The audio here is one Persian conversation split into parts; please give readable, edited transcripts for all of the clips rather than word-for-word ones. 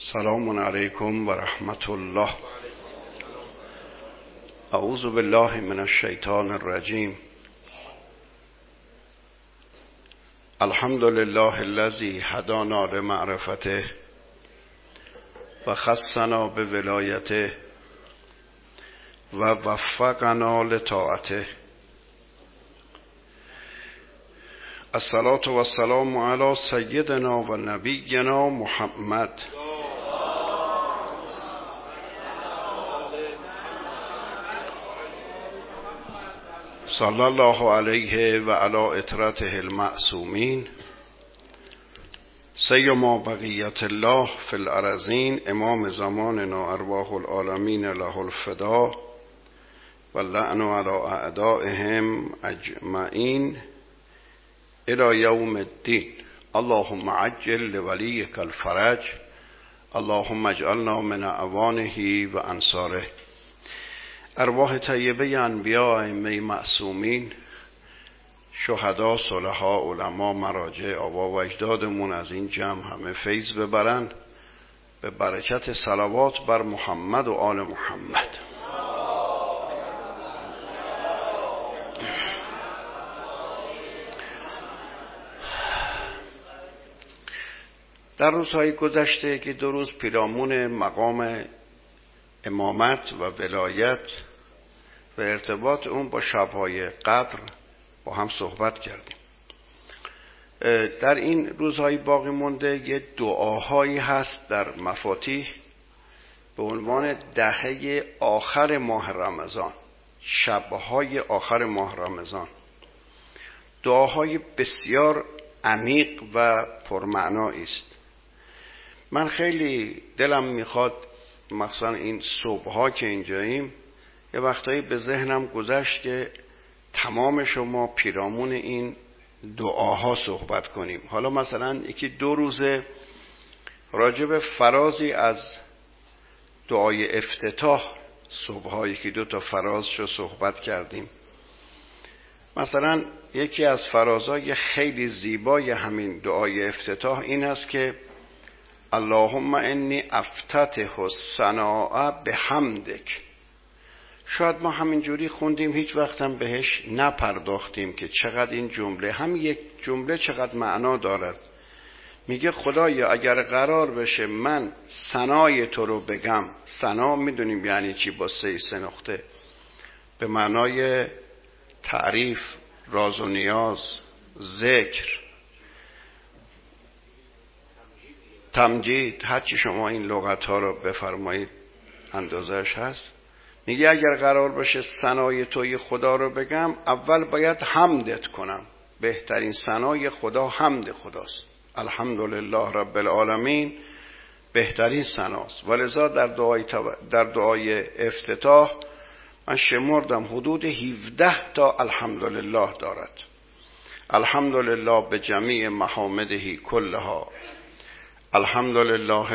سلام علیکم و رحمت الله. اعوذ بالله من الشیطان الرجیم. الحمد لله الذی هدانا لمعرفته و خصنا بولایته و وفقنا لطاعته. الصلاة و السلام علی سیدنا و نبینا محمد صلی الله علیه و علی اطرته المعصومین سیما بقیت الله فی الارضین امام زماننا ارواح العالمین له الفدا و اللعن علی اعدائهم اجمعین الی یوم الدین. اللهم عجل لولیک الفرج، اللهم اجعلنا من اعوانه و انصاره. ارواح طیبه انبیاء ائمه معصومین، شهدا، صلحا، علما، مراجع، آبا و اجدادمون از این جمع همه فیض ببرن به برکت صلوات بر محمد و آل محمد. در روزهای گذشته که 2 روز پیرامون مقام امامت و ولایت و ارتباط اون با شب‌های قدر با هم صحبت کردیم. در این روزهای باقی مونده یه دعاهایی هست در مفاتیح به عنوان دهه آخر ماه رمضان، شب‌های آخر ماه رمضان. دعاهای بسیار عمیق و پرمعنایی است. من خیلی دلم میخواد مخصوصا این صبح‌ها که اینجاییم یه وقتایی به ذهنم گذشت که تمام شما پیرامون این دعاها صحبت کنیم. حالا مثلا 1-2 روزه راجع به فرازی از دعای افتتاح صبح‌ها 1-2 تا فرازشو صحبت کردیم. مثلا یکی از فرازهای خیلی زیبای همین دعای افتتاح این است که اللهم انی افتتح الثناء بحمدک. شاید ما همینجوری خوندیم، هیچ وقت هم بهش نپرداختیم که چقدر این جمله، هم یک جمله چقدر معنا دارد. میگه خدایا اگر قرار بشه من ثنای تو رو بگم، ثنا میدونیم یعنی چی، با 3 نقطه، به معنای تعریف، راز و نیاز، ذکر، تمجید، هرچی شما این لغت ها رو بفرمایید اندازش هست. میگه اگر قرار باشه ثنای توی خدا رو بگم، اول باید حمدت کنم. بهترین ثنای خدا حمد خداست. الحمدلله رب العالمین بهترین ثناست. ولذا در دعای افتتاح من شمردم حدود 17 تا الحمدلله دارد. الحمدلله به جمیع محامده کلها، الحمدلله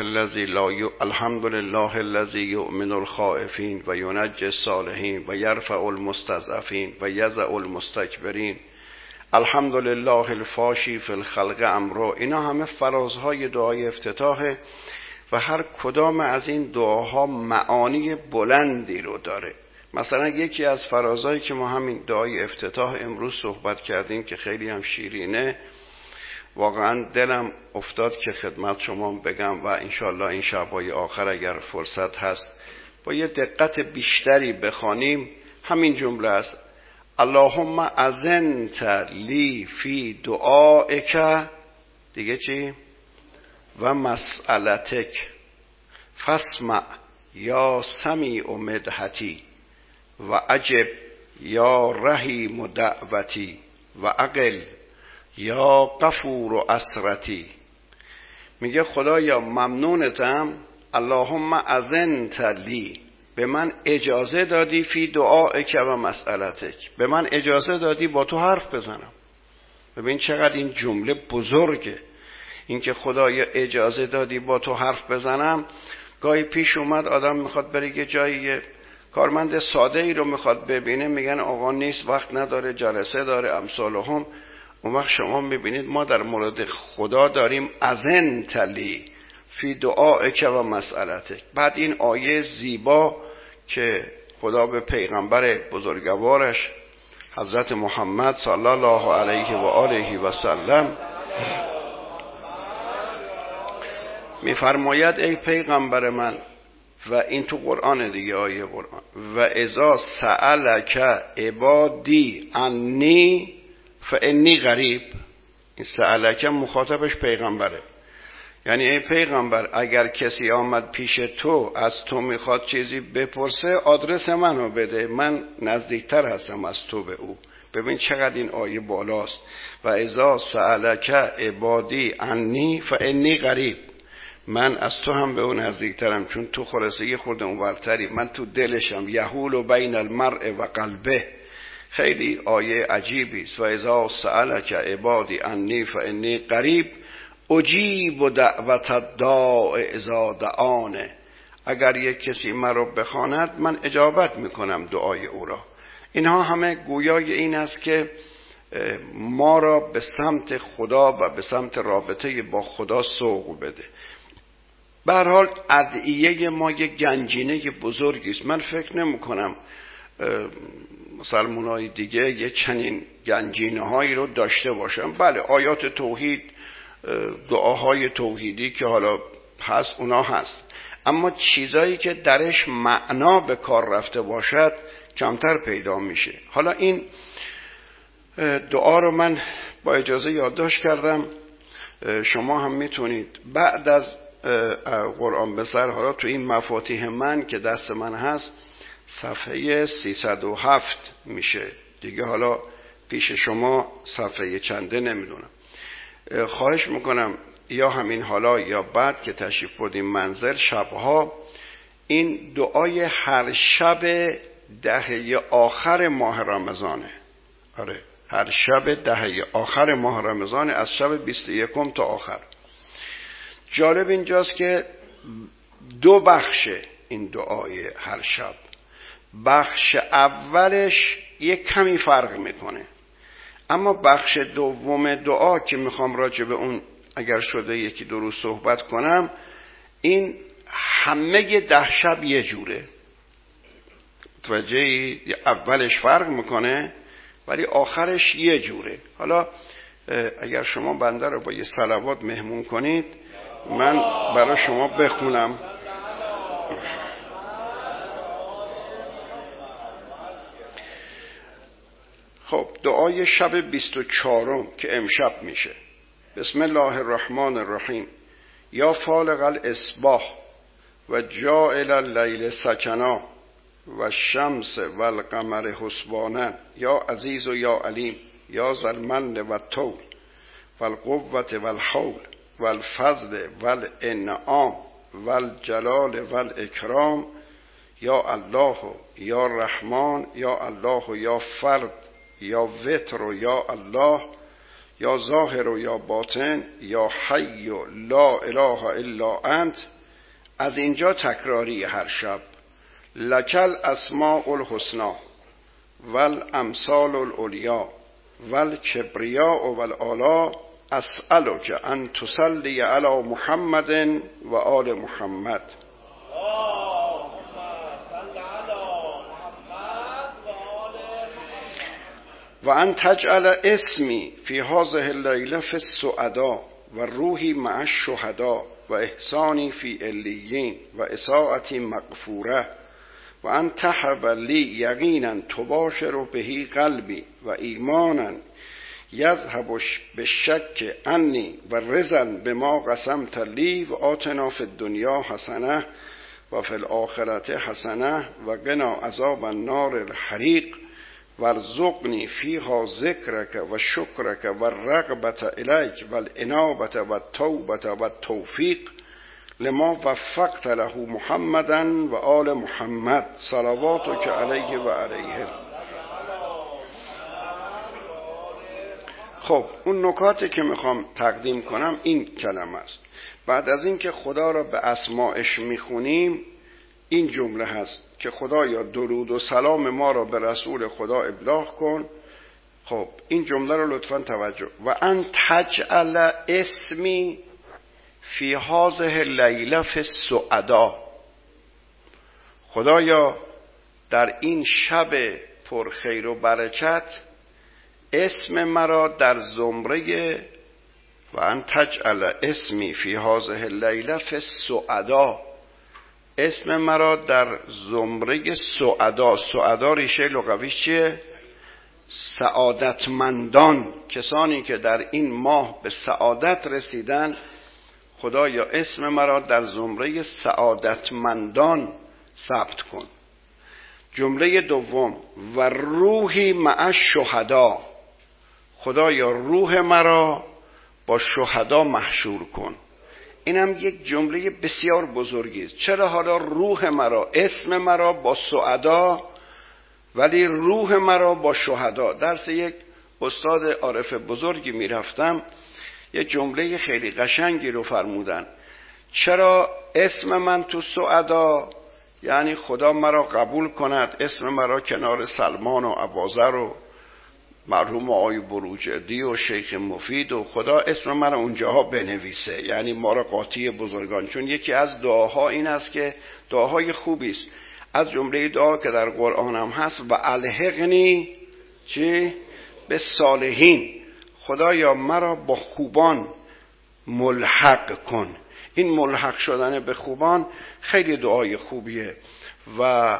الذی یؤمن الخائفین و ینجی الصالحین و یرفع المستضعفین و یضع المستکبرین، الحمدلله الفاشی فی الخلق امرا. اینا همه فرازهای دعای افتتاحه و هر کدام از این دعاها معانی بلندی رو داره. مثلا یکی از فرازهایی که ما همین دعای افتتاح امروز صحبت کردیم که خیلی هم شیرینه، واقعا دلم افتاد که خدمت شما بگم و انشاءالله این شب‌های آخر اگر فرصت هست با یه دقت بیشتری بخوانیم. همین جمله است: اللهم اذنت لی فی دعائک، دیگه چی؟ و مسئلتک فاسمع یا سمیع مدحتی و عجب یا رحیم دعوتی و عقل یا غفور و اسرتی. میگه خدایا ممنونتم، اللهم اذنت لی، به من اجازه دادی، فی دعائک و مسئلتک، به من اجازه دادی با تو حرف بزنم. ببین چقدر این جمله بزرگه، این که خدایا اجازه دادی با تو حرف بزنم. گاهی پیش اومد آدم میخواد بره یه جایی، کارمند ساده ای رو میخواد ببینه، میگن آقا نیست، وقت نداره، جلسه داره، امثالهم. اون وقت شما میبینید ما در مورد خدا داریم اذنت لی، فی دعائک و مسئلتک. بعد این آیه زیبا که خدا به پیغمبر بزرگوارش حضرت محمد صلی الله علیه و آله و سلم میفرماید ای پیغمبر من، و این تو قرآن دیگه، آیه قرآن، و اذا سألک عبادی عنی فانی قریب. این سألک مخاطبش پیغمبره، یعنی ای پیغمبر اگر کسی آمد پیش تو از تو میخواد چیزی بپرسه آدرس منو بده، من نزدیکتر هستم از تو به او. ببین چقدر این آیه بالاست. و اذا سألک عبادی عنی فانی قریب، من از تو هم به اون نزدیکترم، چون تو خلاصه یه خورده اونورتری، من تو دلشم. یحول بین المرء و قلبه. خیلی آیه عجیبی است. و اذا سألک عبادی عنی فانی قریب اجیب دعوت الداع اذا دعانه. اگر یک کسی مرا بخواند من اجابت میکنم دعای او را. اینها همه گویای این است که ما را به سمت خدا و به سمت رابطه با خدا سوق بده. به هر حال ادعیه ما یک گنجینه بزرگی است. من فکر نمی کنم مسلمانای دیگه یه چنین گنجینه هایی رو داشته باشن. بله آیات توحید، دعاهای توحیدی که حالا هست اونا هست، اما چیزایی که درش معنا به کار رفته باشد کمتر پیدا میشه. حالا این دعا رو من با اجازه یادداشت کردم، شما هم میتونید بعد از قرآن به سر حالا تو این مفاتیح من که دست من هست صفحه 307 میشه دیگه، حالا پیش شما صفحه چنده نمیدونم. خواهش میکنم یا همین حالا یا بعد که تشریف بردیم منزل شبها این دعای هر شب دهه آخر ماه رمضانه. آره هر شب دهه آخر ماه رمضان از شب 21 تا آخر. جالب اینجاست که دو بخشه این دعای هر شب. بخش اولش یک کمی فرق میکنه، اما بخش دوم دعا که میخوام راجع به اون اگر شده یکی دو روز صحبت کنم، این همه 10 شب یه جوره. متوجهی؟ اولش فرق میکنه ولی آخرش یه جوره. حالا اگر شما بنده رو با یه صلوات مهمون کنید من برای شما بخونم. خب دعای شب 24 که امشب میشه. بسم الله الرحمن الرحیم. یا فالق الاصباح و جاعل اللیل سکنا و الشمس و القمر حسبانا یا عزیز و یا علیم یا ذا المن و الطول و القوة و الحول و الفضل و الانعام و الجلال و الاکرام یا الله یا رحمان یا الله یا فرد یا وتر و یا الله یا ظاهر و یا باطن یا حی و لا اله الا انت. از اینجا تکراری هر شب. لکل اسماء الحسنا والامثال العلیا والکبریاء والآلاء اسألک ان تصلی علی محمد و آل محمد و ان تجعل اسمی فی هذه اللیله فی السعداء و روحی مع الشهداء و احسانی فی علیین و اساءتی مغفوره و ان تهب لی یقینا تباشر به قلبی و ایمانا یذهب بالشک عنی و رضا بما قسمت لی و آتنا فی الدنیا حسنه و فی الاخرة حسنه و قنا عذاب النار الحریق وارزقنی فیها ذکرک و شکرک و رغبت الیک و الانابت و التوبت و التوفیق لما وفقت له محمدا و آل محمد صلواتک علیه و علیه. خب اون نکاتی که میخوام تقدیم کنم این کلمه است. بعد از این که خدا را به اسمائش میخونیم این جمله هست که خدایا درود و سلام ما را به رسول خدا ابلاغ کن. خب این جمله رو لطفاً توجه. و ان تجعل اسمی فی هذه اللیله فی السعدا. خدایا در این شب پر خیر و برکت اسم مرا در زمره و ان تجعل اسمی فی هذه اللیله فی السعدا، اسم مرا در زمره سعدا. سعدا ریشه لغویش چیه؟ سعادتمندان، کسانی که در این ماه به سعادت رسیدن. خدایا اسم مرا در زمره سعادتمندان ثبت کن. جمله دوم و روحی مع الشهدا، خدایا روح مرا با شهدا محشور کن. اینم یک جمله بسیار بزرگی است. چرا حالا روح مرا، اسم مرا با سعدا ولی روح مرا با شهدا؟ درس یک استاد عارف بزرگی میرفتم، یه جمله خیلی قشنگی رو فرمودن. چرا اسم من تو سعدا؟ یعنی خدا مرا قبول کند، اسم مرا کنار سلمان و ابوذر و مرحوم آقای بروجردی و شیخ مفید و خدا اسم مرا اونجاها بنویسه، یعنی ما را قاطی بزرگان. چون یکی از دعاها این است که دعاهای خوبی است، از جمله دعا که در قرآن هم هست و الحقنی چی؟ به صالحین، خدایا مرا با خوبان ملحق کن. این ملحق شدن به خوبان خیلی دعای خوبیه و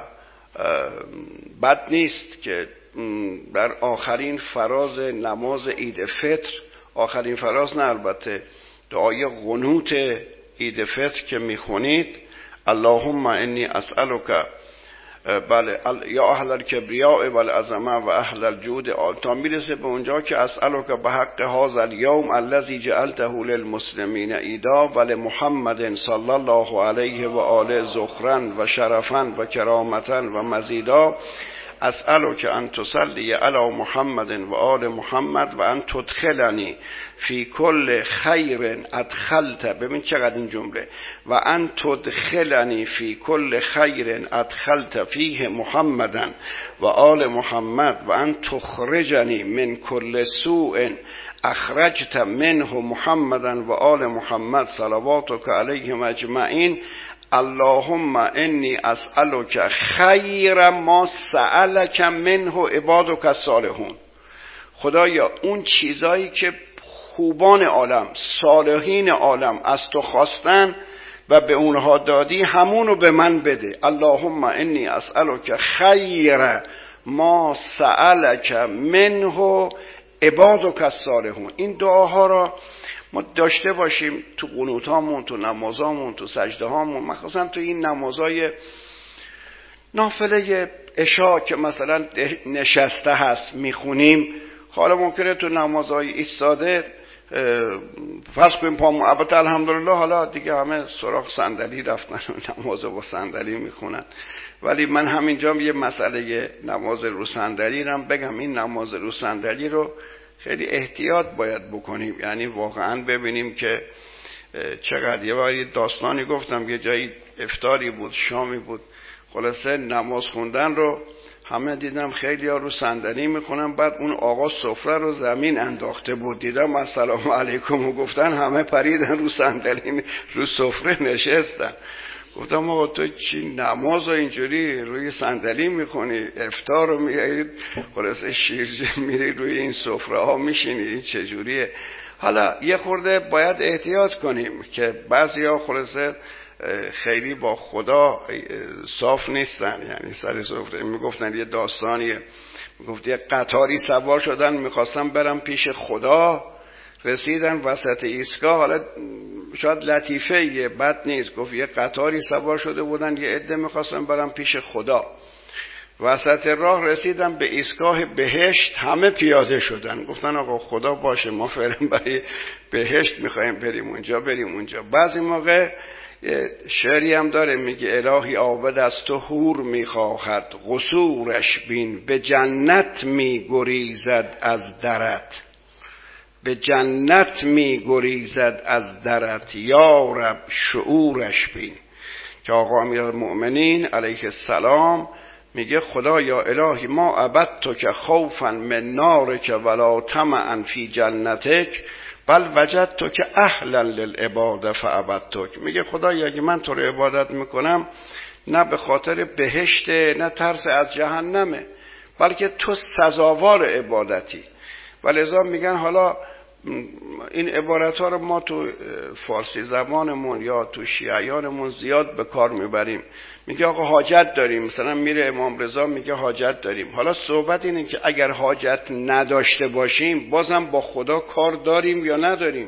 بد نیست که در آخرین فراز نماز عید فطر، آخرین فراز نه البته، دعای قنوت عید فطر که میخونید اللهم انی اسألک، بله، یا اهل الکبریاء والعظمه و اهل الجود، تا میرسه به اونجا که اسألک به حق هذا اليوم الذي جعلته للمسلمین عیدا و لمحمد صلی الله علیه و آله ذخرا و شرفا و کرامتا و مزیدا، اسألک ان تصلی علی محمد و آل محمد و ان تدخلنی فی کل خیر ادخلت، ببین چقدر این جمله، و ان تدخلنی فی کل خیر ادخلت فیه محمدا و آل محمد و ان تخرجنی من کل سوء اخرجت منه محمدا و آل محمد صلواتک علیهم اجمعین. اللهم انی اسألک خیر ما سألک منه عبادک الصالحون. خدایا اون چیزایی که خوبان عالم، صالحین عالم از تو خواستن و به اونها دادی، همونو به من بده. اللهم انی اسألک خیر ما سألک منه عبادک الصالحون. این دعاها را ما داشته باشیم تو قنوتامون، تو نمازامون، تو سجده هامون، مخصوصا تو این نمازای نافله عشا که مثلا نشسته هست میخونیم. حالا ممکنه تو نمازهای ایستاده فرض کنیم پامون، البته الحمدلله حالا دیگه همه سراغ صندلی رفتن و نماز با صندلی میخونن، ولی من همینجا یه مسئله نماز رو صندلی رو بگم. این نماز رو صندلی رو خیلی احتیاط باید بکنیم، یعنی واقعا ببینیم که چقدر. یه باری داستانی گفتم، یه جایی افطاری بود، شامی بود، خلاصه نماز خوندن رو همه دیدم خیلی ها رو صندلی میخونن، بعد اون آقا سفره رو زمین انداخته بود، دیدم السلام علیکم و گفتن، همه پریدن رو صندلی، رو سفره نشستن. گفتم آقا تو چی نماز رو اینجوری روی صندلی میخونی، افطار رو میگید خلاصه شیرجه میری روی این سفره ها میشینی، این چجوریه؟ حالا یه خورده باید احتیاط کنیم که بعضی ها خلاصه خیلی با خدا صاف نیستن، یعنی سر سفره. میگفتن یه داستانیه، میگفت یه قطاری سوار شدن میخواستن برن پیش خدا، رسیدن وسط ایستگاه، حالا شاید لطیفه یه بد نیست، گفت یه قطاری سوار شده بودن، یه عده میخواستن برن پیش خدا، وسط راه رسیدن به ایستگاه بهشت، همه پیاده شدن، گفتن آقا خدا باشه ما فعلا برای بهشت میخوایم بریم اونجا بریم اونجا. بعضی موقع شعری هم داره میگه الهی عابد از تو حور میخواهد قصورش بین، به جنت میگریزد از درت، به جنت میگریزد از درت یا رب شعورش بین. که آقا امیرالمؤمنین علیه السلام میگه خدا یا الهی ما عبدتک خوفا من نارک ولا طمعا فی جنتک، بل وجدتک اهلا للعباده فعبدتک. میگه خدایا اگه من تو رو عبادت میکنم نه به خاطر بهشت نه ترس از جهنمه، بلکه تو سزاوار عبادتی. ولذا میگن حالا این عبارت ها رو ما تو فارسی زبانمون یا تو شیعیانمون زیاد به کار میبریم. میگه آقا حاجت داریم، مثلا میره امام رضا میگه حاجت داریم. حالا صحبت اینه که اگر حاجت نداشته باشیم بازم با خدا کار داریم یا نداریم؟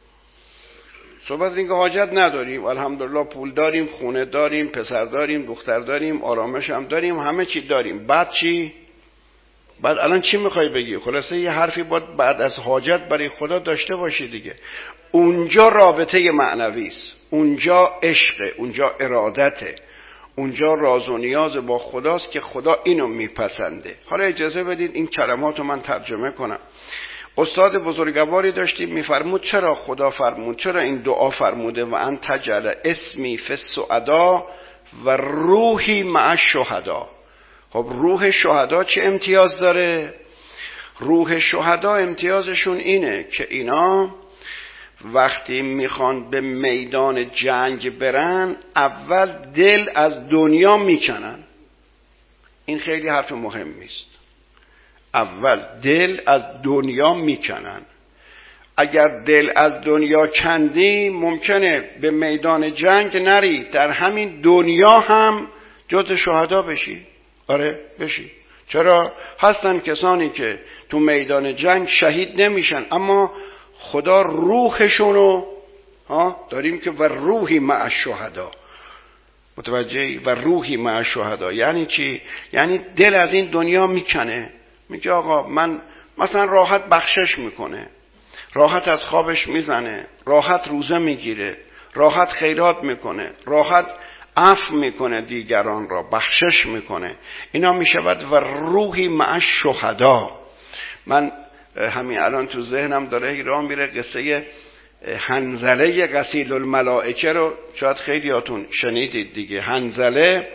صحبت اینه که حاجت نداریم، الحمدلله پول داریم، خونه داریم، پسر داریم، دختر داریم، آرامش هم داریم، همه چی داریم. بعد چی؟ بعد الان چی میخوای بگی؟ خلاصه یه حرفی باید بعد از حاجت برای خدا داشته باشی دیگه. اونجا رابطه معنوی است، اونجا عشق، اونجا ارادته، اونجا راز و نیاز با خداست که خدا اینو میپسنده. حالا اجازه بدید این کلماتو من ترجمه کنم. استاد بزرگواری داشتیم میفرمود چرا خدا فرمود، چرا این دعا فرموده و ان تجعل اسمی فی السعدا و روحی مع الشهدا. خب روح شهدا چه امتیاز داره؟ روح شهدا امتیازشون اینه که اینا وقتی میخوان به میدان جنگ برن اول دل از دنیا میکنن. این خیلی حرف مهمی است. اول دل از دنیا میکنن. اگر دل از دنیا کندی ممکنه به میدان جنگ نری، در همین دنیا هم جز شهدا بشی. آره بشی. چرا؟ هستن کسانی که تو میدان جنگ شهید نمیشن اما خدا روحشونو داریم که و روحی مع الشهدا. متوجهی؟ و روحی مع الشهدا یعنی چی؟ یعنی دل از این دنیا میکنه، میگه آقا من مثلا راحت بخشش میکنه، راحت از خوابش میزنه، راحت روزه میگیره، راحت خیرات میکنه، راحت عفو میکنه دیگران را، بخشش میکنه. اینا میشود و روحی مع الشهدا. من همین الان تو ذهنم داره ایران میره قصه حنظله غسیل الملائکه رو شاید خیلیاتون شنیدید دیگه. حنظله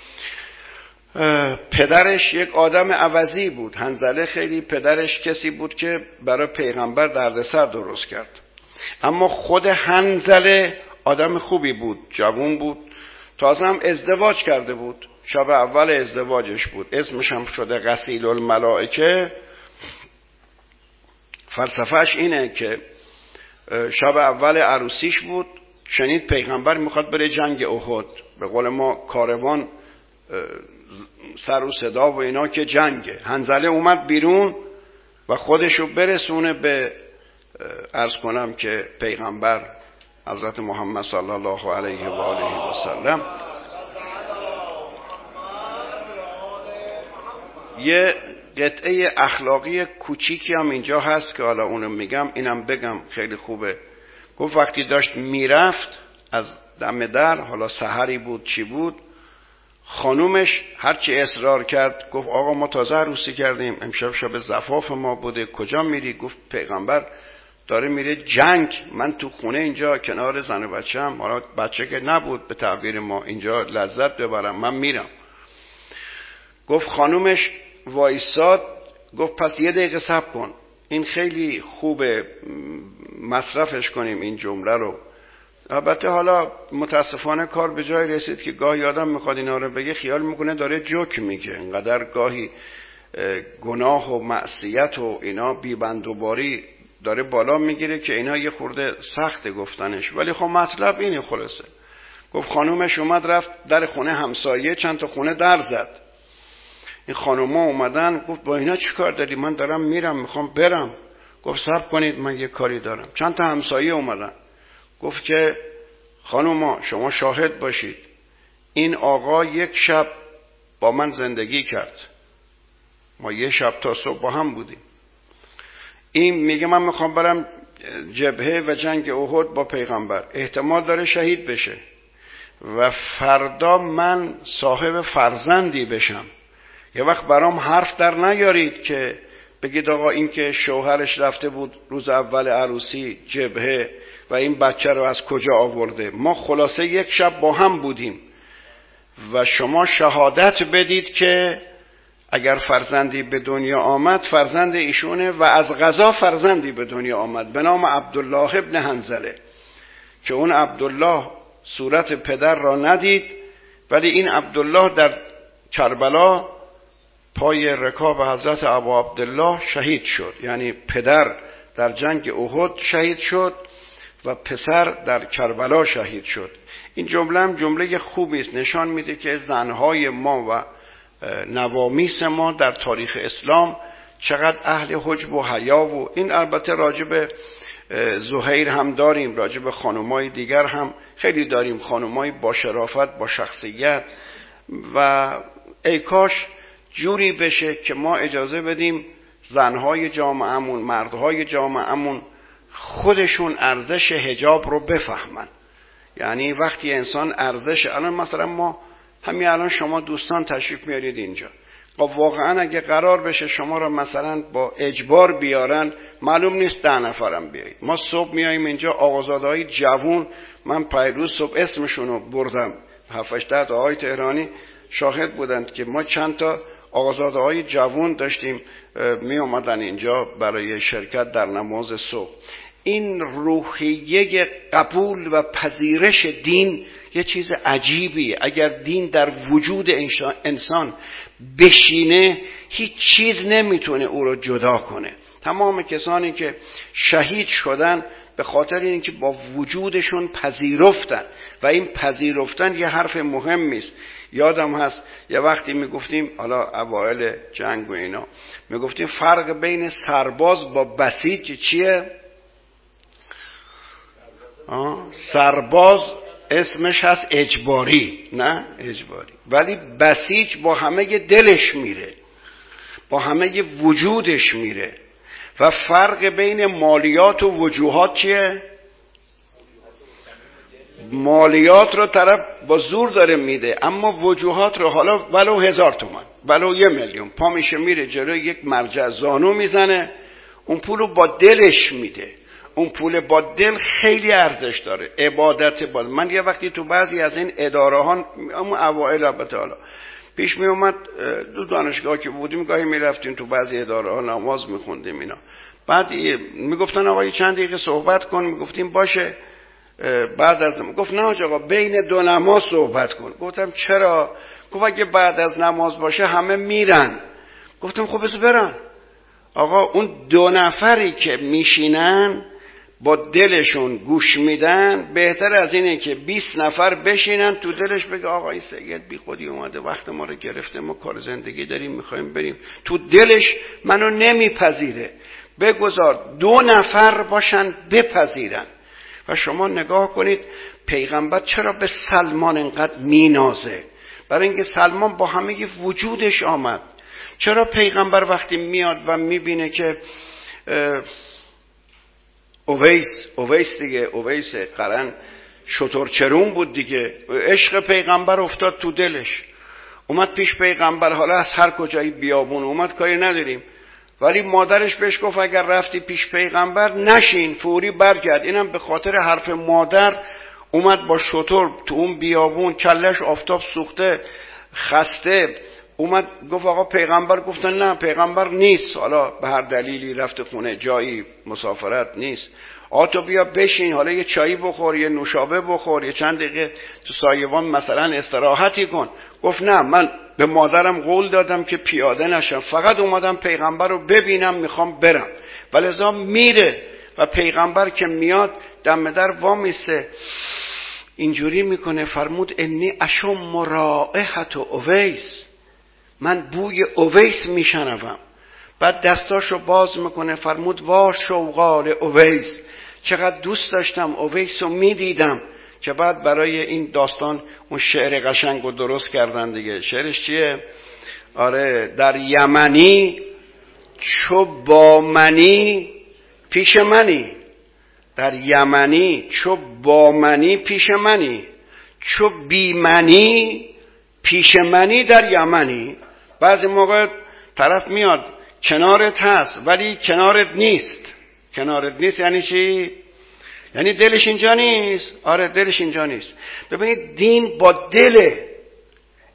پدرش یک آدم عوضی بود. حنظله خیلی پدرش کسی بود که برای پیغمبر دردسر درست کرد، اما خود حنظله آدم خوبی بود، جوان بود، تازه هم ازدواج کرده بود، شب اول ازدواجش بود، اسمش هم شده غسیل الملائکه. فلسفهش اینه که شب اول عروسیش بود، شنید پیغمبر میخواد بره جنگ احد، به قول ما کاروان سر و صدا و اینا که جنگه. حنظله اومد بیرون و خودشو برسونه به عرض کنم که پیغمبر حضرت محمد صلی الله علیه و آله و سلم. یه قطعه اخلاقی کوچیکی هم اینجا هست که حالا اونو میگم، اینم بگم خیلی خوبه. گفت وقتی داشت میرفت از دم در، حالا سحری بود چی بود، خانومش هرچی اصرار کرد گفت آقا ما تازه عروسی کردیم، امشب شب زفاف ما بوده، کجا میری؟ گفت پیغمبر داره میره جنگ، من تو خونه اینجا کنار زن و بچه‌ام، حالا بچه که نبود به تعبیر ما، اینجا لذت ببرم، من میرم. گفت خانومش وایساد، گفت پس یه دقیقه صبر کن. این خیلی خوبه مصرفش کنیم این جمله رو. البته حالا متاسفانه کار به جای رسید که گاهی آدم میخواد اینا رو بگه خیال میکنه داره جوک میگه، انقدر گاهی گناه و معصیت و اینا بیبندوباری داره بالا میگیره که اینا یه خورده سخت گفتنش، ولی خب مطلب اینه خلاصه. گفت خانومش اومد رفت در خونه همسایه، چند تا خونه در زد. این خانوما اومدن، گفت با اینا چی کار داری؟ من دارم میرم، میخوام برم. گفت صبر کنید من یه کاری دارم. چند تا همسایه اومدن، گفت که خانوما شما شاهد باشید، این آقا یک شب با من زندگی کرد، ما یه شب تا صبح با هم بودیم. این میگه من میخوام برم جبهه و جنگ احد با پیغمبر، احتمال داره شهید بشه و فردا من صاحب فرزندی بشم. یه وقت برام حرف در نیارید که بگید آقا این که شوهرش رفته بود روز اول عروسی جبهه و این بچه رو از کجا آورده. ما خلاصه یک شب با هم بودیم و شما شهادت بدید که اگر فرزندی به دنیا آمد فرزند ایشونه و از قضا فرزندی به دنیا آمد به نام عبدالله ابن حنظله که اون عبدالله صورت پدر را ندید، ولی این عبدالله در کربلا پای رکاب حضرت ابا عبدالله شهید شد. یعنی پدر در جنگ احد شهید شد و پسر در کربلا شهید شد. این جمله هم جمله خوبی است، نشان میده که زنهای ما و نوامیس ما در تاریخ اسلام چقدر اهل حجب و حیا و این البته راجب زهیر هم داریم، راجب خانمای دیگر هم خیلی داریم، خانمای با شرافت با شخصیت، و ای کاش جوری بشه که ما اجازه بدیم زنهای جامعهمون، مردهای جامعهمون خودشون ارزش حجاب رو بفهمن. یعنی وقتی انسان ارزش، الان مثلا ما همین الان شما دوستان تشریف میارید اینجا، واقعا اگه قرار بشه شما رو مثلا با اجبار بیارن، معلوم نیست 10 نفرم بیایید. ما صبح میاییم اینجا آقازاده‌های جوون، من پیروز صبح اسمشون رو بردم، 7-8 تا آقای تهرانی شاهد بودند که ما چند تا آقازاده‌های جوون داشتیم می اومدن اینجا برای شرکت در نماز صبح. این روحیه قبول و پذیرش دین یه چیز عجیبیه. اگر دین در وجود انسان بشینه هیچ چیز نمیتونه او رو جدا کنه. تمام کسانی که شهید شدن به خاطر اینکه با وجودشون پذیرفتن، و این پذیرفتن یه حرف مهمی است. یادم هست یه وقتی میگفتیم، حالا اوایل جنگ و اینا، میگفتیم فرق بین سرباز با بسیج چیه؟ سرباز اسمش هست اجباری، نه اجباری، ولی بسیج با همه دلش میره، با همه وجودش میره. و فرق بین مالیات و وجوهات چیه؟ مالیات رو طرف با زور داره میده، اما وجوهات رو حالا ولو 1000 تومان ولو 1 میلیون پا میشه میره جلوی یک مرجع زانو میزنه، اون پول رو با دلش میده. اون پول با دل خیلی ارزش داره. عبادت با من یه وقتی تو بعضی از این اداره ها، اما اوائل البته حالا پیش می اومد، دو دانشگاه که بودیم گاهی میرفتیم تو بعضی اداره ها نماز میخوندیم اینا، بعد میگفتن آقای چند دقیقه صحبت کن، میگفتیم باشه. بعد از نماز گفت نه آقا بین 2 نماز صحبت کن. گفتم چرا؟ گفت اگه بعد از نماز باشه همه میرن. گفتم خب بس برن. آقا اون 2 نفری که میشینن با دلشون گوش میدن بهتر از اینه که 20 نفر بشینن تو دلش بگه آقا این سید بی خودی اومده وقت ما رو گرفته، ما کار زندگی داریم میخوایم بریم. تو دلش منو نمیپذیره، بگذار 2 نفر باشن بپذیرن. و شما نگاه کنید پیغمبر چرا به سلمان انقدر مینازه؟ برای اینکه سلمان با همه وجودش آمد. چرا پیغمبر وقتی میاد و میبینه که اویس دیگه، اویس قرن شترچرون بود دیگه، عشق پیغمبر افتاد تو دلش، اومد پیش پیغمبر، حالا از هر کجایی بیابون اومد کاری نداریم، ولی مادرش بهش گفت اگر رفتی پیش پیغمبر نشین، فوری برگرد. اینم به خاطر حرف مادر اومد با شتر تو اون بیابون، کلش آفتاب سوخته خسته، اومد گفت آقا پیغمبر. گفتن نه پیغمبر نیست، حالا به هر دلیلی رفته خونه، جایی مسافرت نیست. آقا تو بیا بشین، حالا یه چایی بخور، یه نوشابه بخور، یه چند دقیقه تو سایبان مثلا استراحتی کن. گفت نه من به مادرم قول دادم که پیاده نشم، فقط اومدم پیغمبر رو ببینم، میخوام برم. ولذا میره و پیغمبر که میاد دم در وامیسه اینجوری میکنه، فرمود انی اشم رائحة اویس، من بوی اویس میشنوم. بعد دستاشو باز میکنه، فرمود وا شوقال اویس، چقدر دوست داشتم اویس رو میدیدم. که بعد برای این داستان اون شعر قشنگ رو درست کردن دیگه. شعرش چیه؟ آره، در یمنی چو با منی پیش منی، در یمنی چو با منی پیش منی، چو بی منی پیش منی در یمنی. بعضی موقع طرف میاد کنارت هست ولی کنارت نیست. کنارت نیست یعنی چی؟ یعنی دلش اینجا نیست. آره دلش اینجا نیست. ببینید دین با دل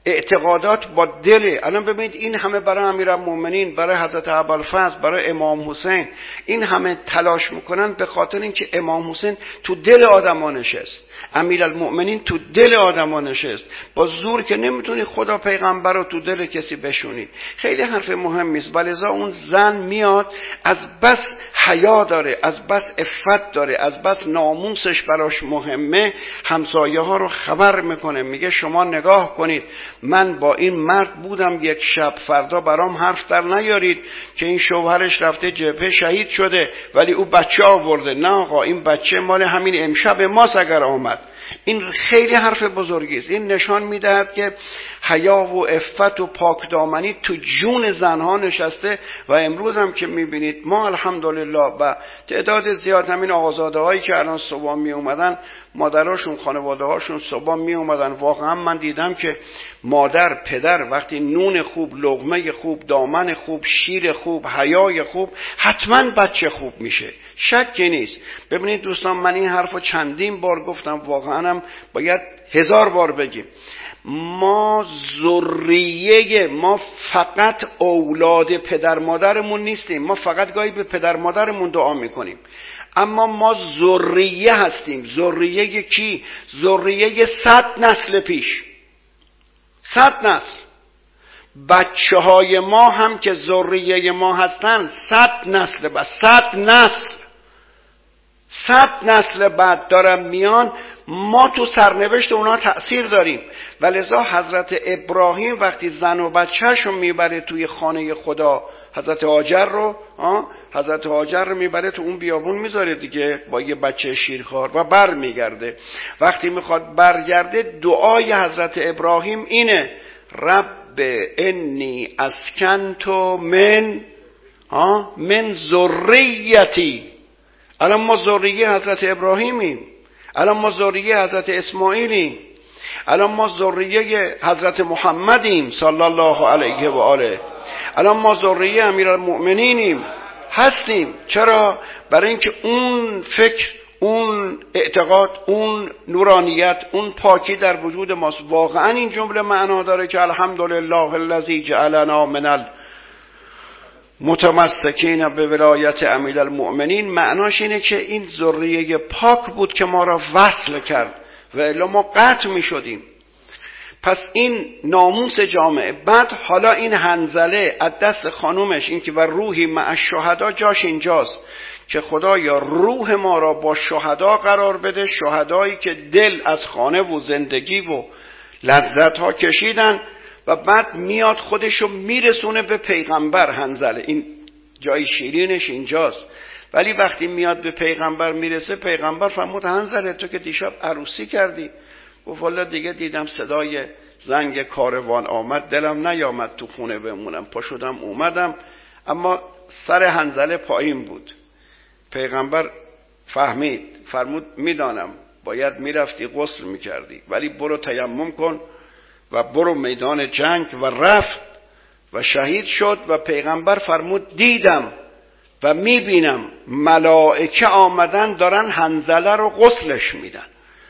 اعتقادات با دله. الان ببینید این همه برای امیرالمومنین، برای حضرت ابوالفضل، برای امام حسین این همه تلاش میکنن به خاطر اینکه امام حسین تو دل آدما نشست، امیرالمومنین تو دل آدما نشست. با زور که نمیتونی خدا پیغمبر رو تو دل کسی بشونی. خیلی حرف مهمی است. ولذا اون زن میاد از بس حیا داره، از بس عفت داره، از بس ناموسش براش مهمه، همسایه ها رو خبر میکنه، میگه شما نگاه کنید من با این مرد بودم یک شب، فردا برام حرف در نیارید که این شوهرش رفته جبهه شهید شده ولی او بچه آورده. نه آقا، این بچه مال همین امشب ماست اگر آمد. این خیلی حرف بزرگی است. این نشان میدهد که حیا و عفت و پاکدامنی تو جون زنها نشسته. و امروز هم که میبینید ما الحمدلله و تعداد زیاد همین آقازاده هایی که الان صبح می اومدن، مادراشون خانواده هاشون صبح می اومدن، واقعا من دیدم که مادر پدر وقتی نون خوب، لقمه خوب، دامن خوب، شیر خوب، حیای خوب، حتما بچه خوب میشه، شکی نیست. ببینید دوستان، من این حرفو چندین بار گفتم، واقعا هم باید 1000 بار بگیم. ما ذریه، ما فقط اولاد پدر مادرمون نیستیم. ما فقط گاهی به پدر مادرمون دعا میکنیم، اما ما ذریه هستیم. ذریه کی؟ ذریه 100 نسل پیش، 100 نسل. بچه های ما هم که ذریه ما هستن 100 نسل، بس 100 نسل، 100 نسل بعد دارن میان. ما تو سرنوشت اونا تأثیر داریم. ولذا حضرت ابراهیم وقتی زن و بچه‌شو میبره توی خانه خدا، حضرت هاجر رو میبره تو اون بیابون میذاره دیگه با یه بچه شیرخوار و بر میگرده. وقتی میخواد برگرده دعای حضرت ابراهیم اینه: رب انی اسکنتو من ذریتی. الان ما ذریه حضرت ابراهیمیم، الان ما ذریه حضرت اسماعیلیم، الان ما ذریه حضرت محمدیم صلی الله علیه و آله، الان ما ذریه امیرالمؤمنینیم هستیم. چرا؟ برای اینکه اون فکر، اون اعتقاد، اون نورانیت، اون پاکی در وجود ماست. واقعا این جمله معنا داره که الحمدلله الذی جعلنا من متمسکین به ولایت امیرالمؤمنین. معناش اینه که این ذریه پاک بود که ما را وصل کرد و الا ما قطع می شدیم. پس این ناموس جامعه. بعد حالا این حنظله از دست خانومش، این که و روحی مع الشهدا، جاش اینجاست که خدایا روح ما را با شهدا قرار بده، شهدایی که دل از خانه و زندگی و لذت ها کشیدن. و بعد میاد خودشو میرسونه به پیغمبر. حنظله این جای شیرینش اینجاست. ولی وقتی میاد به پیغمبر میرسه، پیغمبر فرمود حنظله تو که دیشب عروسی کردی. گفت والا دیگه دیدم صدای زنگ کاروان آمد، دلم نیامد تو خونه بمونم، پا شدم اومدم. اما سر حنظله پایین بود. پیغمبر فهمید، فرمود میدانم باید میرفتی غسل میکردی، ولی برو تیمم کن و برو میدان جنگ. و رفت و شهید شد. و پیغمبر فرمود دیدم و میبینم ملائکه آمدن دارن حنظله رو غسلش میدن.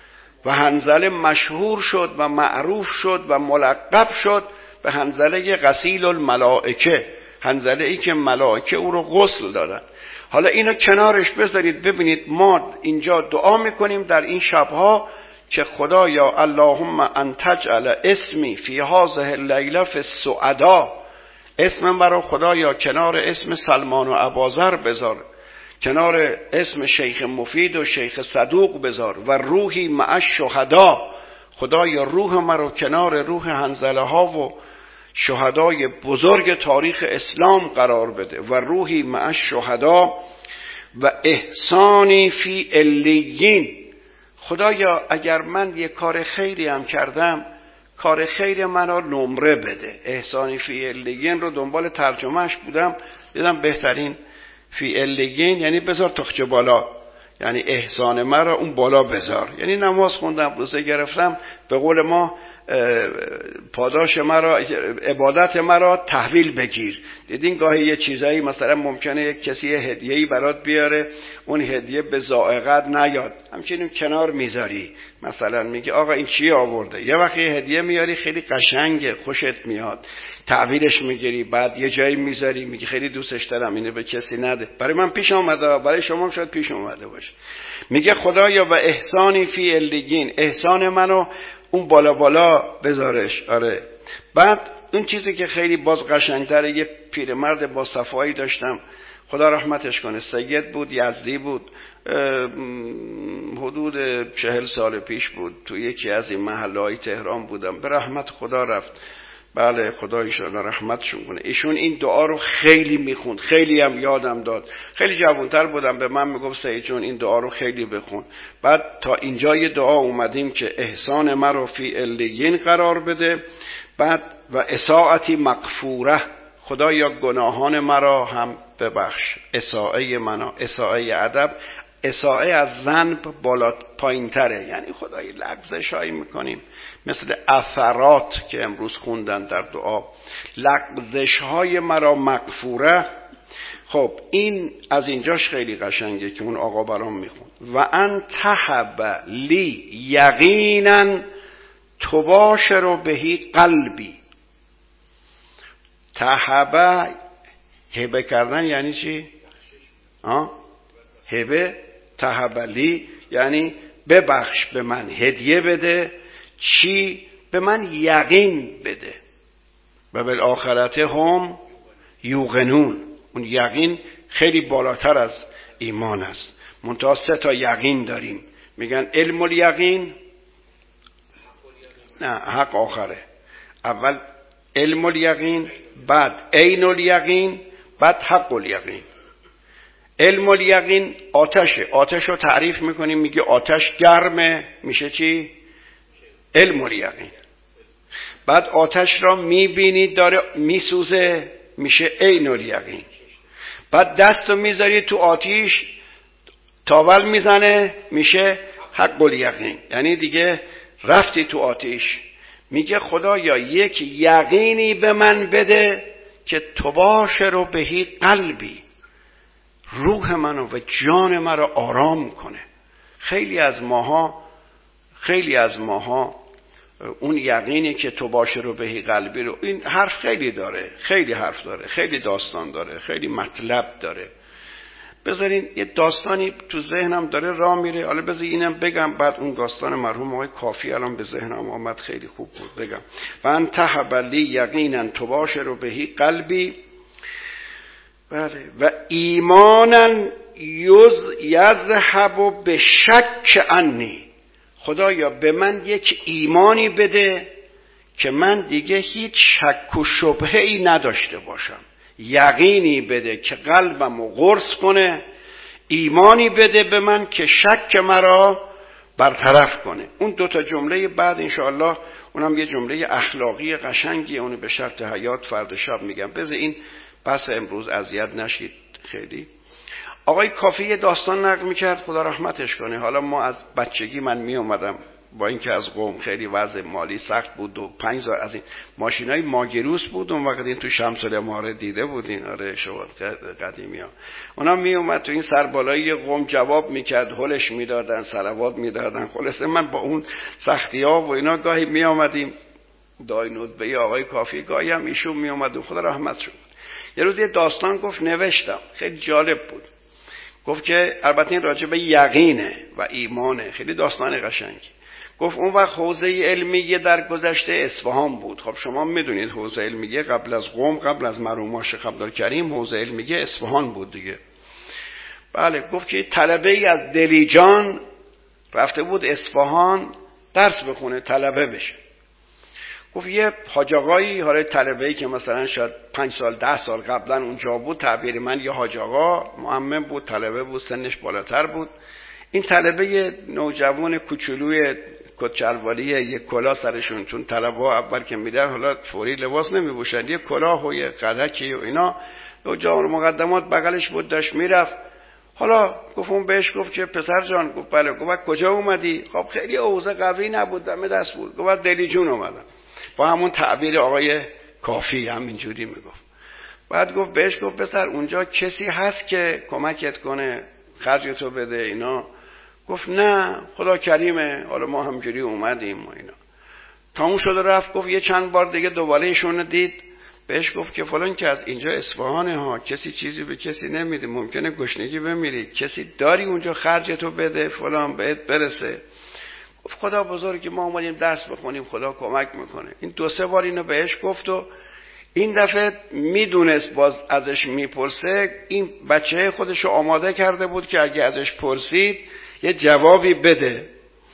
و حنظله مشهور شد و معروف شد و ملقب شد به حنظله غسیل الملائکه، حنظله ای که ملائکه او رو غسل دادن. حالا اینو کنارش بذارید ببینید. ما اینجا دعا میکنیم در این شبها که خدایا اللهم ان تجعل اسمی فی هذه اللیله فی السعدا. اسم مرا خدایا کنار اسم سلمان و اباذر بذار، کنار اسم شیخ مفید و شیخ صدوق بذار. و روحی مع الشهدا، خدایا روح مرا کنار روح حنظله ها و شهدای بزرگ تاریخ اسلام قرار بده. و روحی مع الشهدا و احسانی فی علیین. خدایا اگر من یک کار خیری هم کردم، کار خیر منو نمره بده. احسانی فی علیین رو دنبال ترجمهش بودم، دیدم بهترین فی علیین یعنی بذار تخچه بالا، یعنی احسان من رو اون بالا بذار. یعنی نماز خوندم، روزه گرفتم، به قول ما پاداش مرا، عبادت مرا تحویل بگیر. دیدین گاهی یه چیزایی مثلا ممکنه یک کسی هدیه‌ای برات بیاره، اون هدیه به ذائقت نیاد، همچنین کنار میذاری، مثلا میگه آقا این چی آورده. یه وقتی هدیه میاری خیلی قشنگه، خوشت میاد، تحویلش میگیری، بعد یه جایی میذاری، میگی خیلی دوستش دارم، اینو به کسی نده. برای من پیش اومده، برای شما شاید پیش اومده باشه. میگه خدایا و احسانی فی علیین، احسان منو اون بالا بالا بذارش. آره. بعد اون چیزی که خیلی باز قشنگتره، یه پیرمرد با صفایی داشتم، خدا رحمتش کنه، سید بود، یزدی بود، حدود 40 سال پیش بود، تو یکی از این محله‌های تهران بودم، به رحمت خدا رفت. بله خدا ایشون رحمتشون کنه. ایشون این دعا رو خیلی میخوند، خیلی هم یادم داد. خیلی جوانتر بودم، به من میگفت سعید جون این دعا رو خیلی بخون. بعد تا اینجا یه دعا اومدیم که احسان مرا فی علیین قرار بده، بعد و اساءتی مغفوره، خدایا گناهان مرا هم ببخش. اساءه منو، اساءه ادب، اساءه از ذنب بالا پایین تره، یعنی خدای لغزش هایی میکنیم مثل اثرات که امروز خوندن در دعا، لغزش های مرا مغفوره. خب این از اینجاش خیلی قشنگه که اون آقا برام میخوند و ان تهب لی یقینا تباشر بهی قلبی. تهبه، هبه کردن یعنی چی؟ هبه، تهبلی یعنی ببخش، به من هدیه بده. چی؟ به من یقین بده. و بالآخرت هم یوقنون. اون یقین خیلی بالاتر از ایمان است. منتها 3 تا یقین داریم، میگن علم الیقین، نه حق آخره، اول علم الیقین، بعد عین الیقین، بعد حق الیقین. علم الیقین آتشه، آتش رو تعریف میکنیم، میگه آتش گرمه، میشه چی؟ علم الیقین. بعد آتش را میبینی داره میسوزه، میشه عین الیقین. بعد دستو میذاری تو آتیش تاول میزنه، میشه حق الیقین، یعنی دیگه رفتی تو آتیش. میگه خدایا یک یقینی به من بده که تباشر بهی قلبی، روح منو و جان من رو آرام کنه. خیلی از ماها اون یقینی که تباشر بهی قلبی رو، این حرف خیلی داره، خیلی حرف داره، خیلی داستان داره، خیلی مطلب داره. بذارین یه داستانی تو ذهنم داره راه میره، حالا بذار اینم بگم، بعد اون داستان مرحوم آقای کافی الان به ذهنم آمد، خیلی خوب بود بگم. و ان تهب لی یقینا تباشر بهی قلبی، بله، و ایمانا یذهب بشک عنی، خدایا به من یک ایمانی بده که من دیگه هیچ شک و شبهه ای نداشته باشم. یقینی بده که قلبمو قرص کنه، ایمانی بده به من که شک مرا برطرف کنه. اون 2 تا جمله بعد انشاءالله، اونم یه جمله اخلاقی قشنگیه، اونو به شرط حیات فردا شب میگم. بذار این بس امروز اذیت نشید خیلی. آقای کافی یه داستان نقل میکرد، خدا رحمتش کنه. حالا ما از بچگی من میومدم، با اینکه از قم خیلی وضع مالی سخت بود و 5000 از این ماشینای ماگروس بود اون وقت، این تو شمس الاماره دیده بودین، آره شما قدیمی ها. اونا میومد تو این سربالایی قم جواب میکرد، هلش میدادن، صلوات میدادن. خلاصه من با اون سختی ها و اینا گاهی میامدیم داینود به آقای کافی، گاهی هم ایشون میومد، خدا رحمت شد. یه روز یه داستان گفت، نوشتم، خیلی جالب بود. گفت که البته این راجع به یقینه و ایمانه، خیلی داستان قشنگی. گفت اون وقت حوزه علمیه در گذشته اصفهان بود. خب شما میدونید حوزه علمیه قبل از قم، قبل از مرحوم شیخ عبدالکریم، حوزه علمیه اصفهان بود دیگه. بله. گفت که طلبه ای از دلیجان رفته بود اصفهان درس بخونه، طلبه بشه. گفت یه حاج آقایی، حالا طلبه‌ای که مثلا شاید 5 سال 10 سال قبلا اونجا بود، تعبیر من یه حاج آقا معمم بود، طلبه بود، سنش بالاتر بود. این طلبه نوجوان کوچولوی کتچلوالی، یک کلاه سرشون، چون طلبه ها اول که میدن حالا فوری لباس نمیپوشن، یه کلاه و یه قدکی و اینا، نوجوان مقدمات بغلش بود، داشت میرفت. حالا گفتم بهش گفت که پسر جان، گفت بله. گفت کجا اومدی؟ خب خیلی اوضاع قوی نبود، دم دست بود. گفت دلی جون اومدم، با همون تعبیر آقای کافی همینجوری میگفت. بعد گفت بهش گفت پسر اونجا کسی هست که کمکت کنه، خرجتو بده اینا؟ گفت نه خدا کریمه، حالا ما همجوری اومدیم و اینا. تموم شد و رفت. گفت یه چند بار دیگه دوباره ایشون دید، بهش گفت که فلان که از اینجا اصفهانه ها، کسی چیزی به کسی نمیده، ممکنه گشنگی بمیری، کسی داری اونجا خرجتو بده فلان بهت برسه؟ گفت خدا بزرگی، ما اومدیم درس بخونیم، خدا کمک میکنه. این 2-3 بار اینو بهش گفت و این دفعه میدونست باز ازش میپرسه، این بچه خودشو آماده کرده بود که اگه ازش پرسید یه جوابی بده.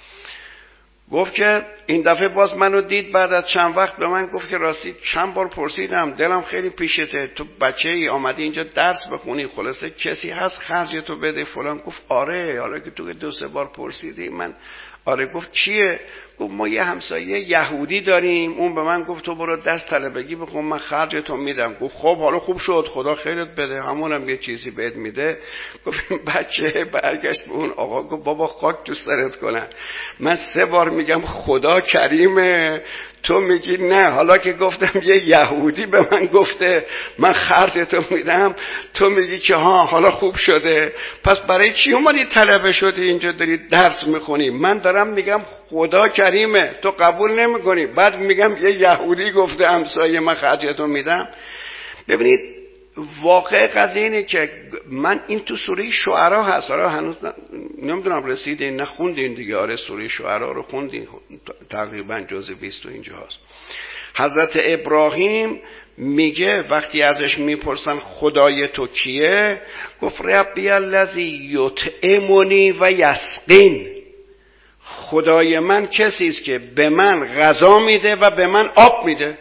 گفت که این دفعه باز منو دید، بعد از چند وقت به من گفت که راستی چند بار پرسیدم، دلم خیلی پیشته، تو بچه ای آمدی اینجا درس بخونی، خلاصه کسی هست خرجتو بده فلان؟ گفت آره، حالا که تو 2-3 بار پرسیدی من آره. گفت چیه؟ گفت ما یه همسایه یهودی داریم، اون به من گفت تو برو درس طلبگی بخون، من خرجتو میدم. گفت خب حالا خوب شد، خدا خیرت بده، همونم یه چیزی بهت میده. گفت بچه برگشت به اون آقا، گفت بابا خاک تو سرت کنن، من 3 بار میگم خدا کریمه، تو میگی نه. حالا که گفتم یه یهودی به من گفته من خرجتو میدم، تو میگی که ها حالا خوب شده. پس برای چی اومدی طلبه شدی اینجا داری درس میخونی؟ من دارم میگم خدا کریمه، تو قبول نمیکنی، بعد میگم یه یهودی گفته همسایه من خرجتو میدم. ببینید واقع قضیه اینه که من این تو سوره شعرا هست، حالا هنوز نمیدونم رسیدین نخوندین دیگه. آره سوره شعرا رو خوندین، تقریبا جزء 20 اینجا هست. حضرت ابراهیم میگه وقتی ازش میپرسن خدای تو کیه، گفت ربی الذی یطعمنی و یسقین، خدای من کسی است که به من غذا میده و به من آب میده.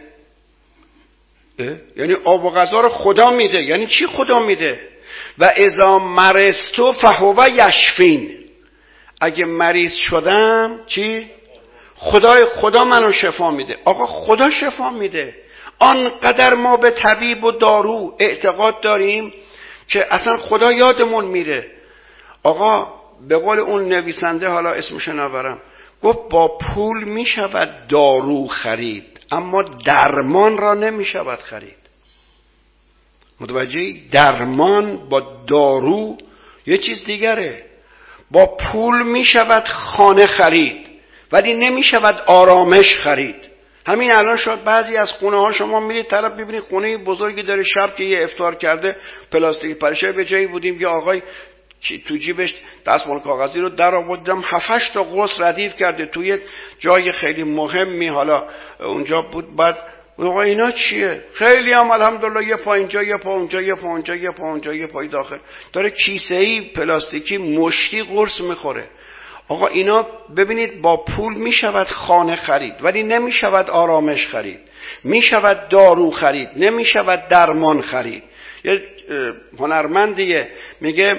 یعنی آب و غذا رو خدا میده. یعنی چی خدا میده؟ و اذا مرضت فهو یشفین، اگه مریض شدم چی؟ خدا منو شفا میده. آقا خدا شفا میده. آنقدر ما به طبیب و دارو اعتقاد داریم که اصلا خدا یادمون میره. آقا به قول اون نویسنده، حالا اسمش نبرم، گفت با پول میشود دارو خرید، اما درمان را نمیشود خرید. متوجهی؟ درمان با دارو یه چیز دیگره. با پول میشود خانه خرید ولی نمیشود آرامش خرید. همین الان شاید بعضی از خونه ها شما میرید طرف ببینید خونه بزرگی داره، شب که یه افطار کرده پلاستیکی پرشه به جایی بودیم یه آقای تو جیبش دستمال کاغذی رو در آوردم 7-8 تا قرص ردیف کرده توی جای خیلی مهمی، حالا اونجا بود. بعد آقا اینا چیه؟ خیلی هم الحمدلله یه پا اینجا یه پا اونجا یه پا اونجا یه پا اونجا یه پای داخل داره کیسه‌ای پلاستیکی مشتی قرص میخوره. آقا اینا ببینید با پول میشود خانه خرید ولی نمیشود آرامش خرید، میشود دارو خرید نمیشود درمان خرید. یه هنرمندیه میگه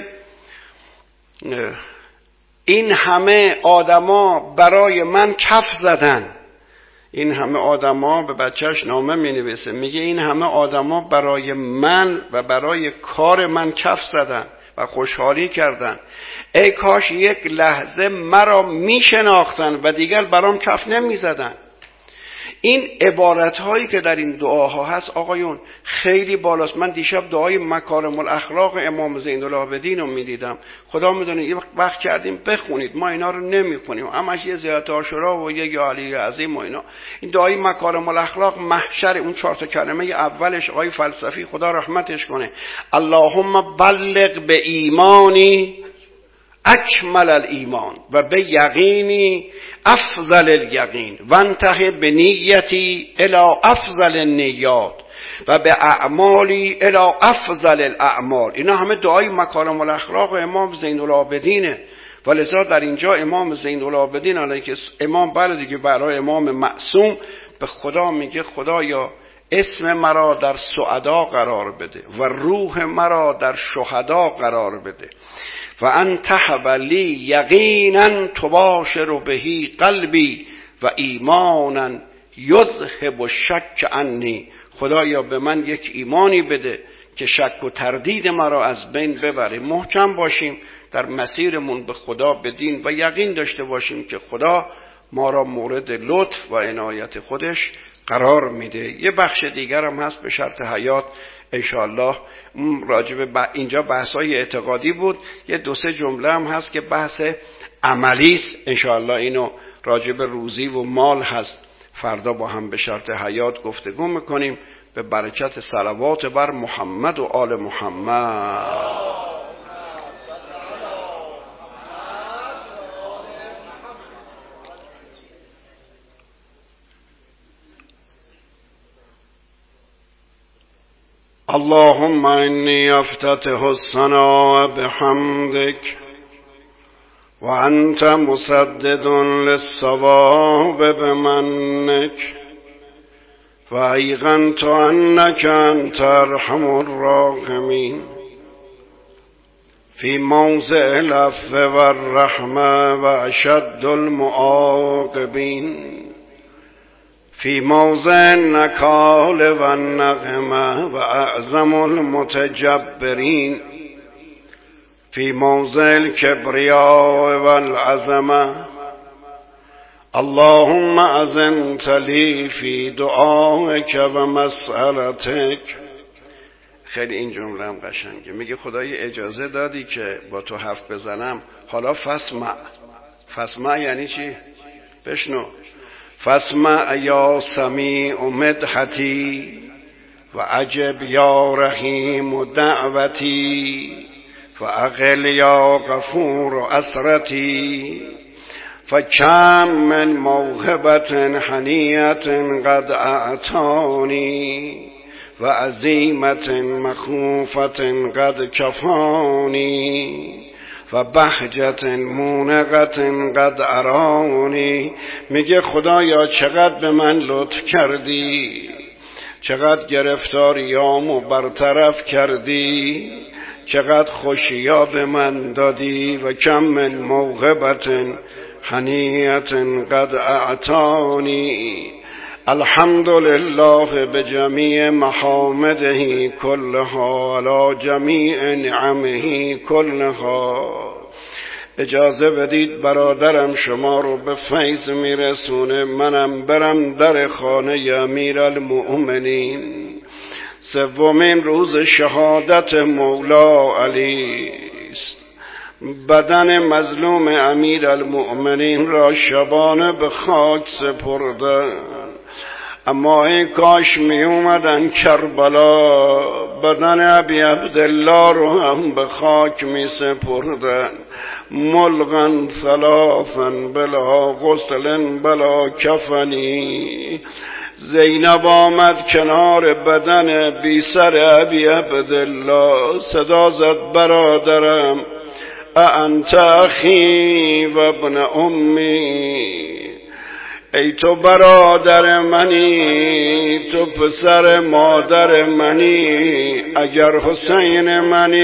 این همه آدما برای من کف زدن. این همه آدما، به بچهش نامه می نویسه، میگه این همه آدما برای من و برای کار من کف زدن و خوشحالی کردن. ای کاش یک لحظه مرا می شناختن و دیگر برام کف نمی زدن. این عبارت هایی که در این دعاها هست آقایون خیلی بالاست. من دیشب دعای مکارم الاخلاق امام زین العابدین رو میدیدم. خدا میدونه یه وقت کردیم بخونید، ما اینا رو نمیخونیم، همش یه زیارت عاشورا و یه علی عظیم و اینا. این دعای مکارم الاخلاق محشر اون 4 تا کلمه اولش آقای فلسفی خدا رحمتش کنه، اللهم بلغ به ایمانی اکمل الایمان و به یقینی افضل الیقین و انتهی به نیتی الی افضل النیات و به اعمالی الی افضل الاعمال. اینا همه دعای مکارم الاخلاق امام زین العابدینه. ولذا در اینجا امام زین العابدین علیه که امام بله دیگه برای امام معصوم به خدا میگه خدایا اسم مرا در سعدا قرار بده و روح مرا در شهدا قرار بده و انت حبلی یقینا تباشر بهی قلبی و ایمانا یذهب الشک عنی. خدایا به من یک ایمانی بده که شک و تردید ما را از بین ببری. محکم باشیم در مسیرمون به خدا، به دین، و یقین داشته باشیم که خدا ما را مورد لطف و عنایت خودش قرار میده. یه بخش دیگر هم هست به شرط حیات انشاءالله، راجب اینجا بحثای اعتقادی بود. یه 2-3 جمله هم هست که بحث عملی است انشاءالله، اینو راجب روزی و مال هست. فردا با هم به شرط حیات گفتگو میکنیم به برکت صلوات بر محمد و آل محمد. اللهم انی افتتح الثناء بحمدک و انت مسدد للصواب بمنک و ایقنت انک انت ارحم الراحمین فی موضع العفو والرحمة و اشد المعاقبین فی موضع النکال و النقمة و اعظم المتجبرین فی موضع الکبریاء والعظمة. اللهم اذنت لی فی دعائک و مسئلتک. خیلی این جمله هم قشنگه، میگه خدای اجازه دادی که با تو حرف بزنم، حالا فسمع یعنی چی؟ بشنو. فاسمع یا سمیع مدحتی و عجب یا رحیم دعوتی فاقل یا غفور اسرتی فکم من موهبت حنیت قد اعطانی و عزیمت مخوفت قد کفانی و بهجت مونقت قد ارانی. میگه خدایا چقدر به من لطف کردی، چقدر گرفتاریامو برطرف کردی، چقدر خوشیا به من دادی. و کم من موهبت حنیت قد اعطانی. الحمد لله بجمیع محامده كلها علی جمیع نعمه كلها. اجازه بدید برادرم شما رو به فیض میرسونه، منم برم در خانه امیرالمؤمنین. 3مین روز شهادت مولا علی است. بدن مظلوم امیرالمؤمنین را شبانه به خاک سپردن، اما ای کاش می اومدن کربلا بدن ابی عبدالله رو هم به خاک می سپردن. ملغن ثلاثا بلا غسل بلا کفنی. زینب آمد کنار بدن بی سر ابی عبدالله، صدا زد برادرم انت اخی و ابن امی. ای تو برادر منی، تو پسر مادر منی، اگر حسین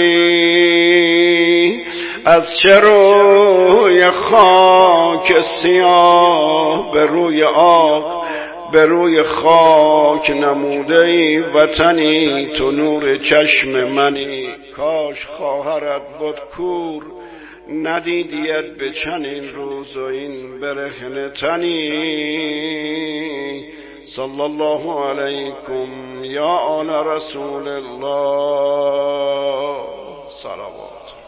منی از چه روی خاک سیاه به روی آب به روی خاک نموده ای وطنی، تو نور چشم منی. کاش خواهرت بود کور ندیدیت به چنین روز و این برهنه تنی. صلی الله علیکم یا آل رسول الله. صلوات.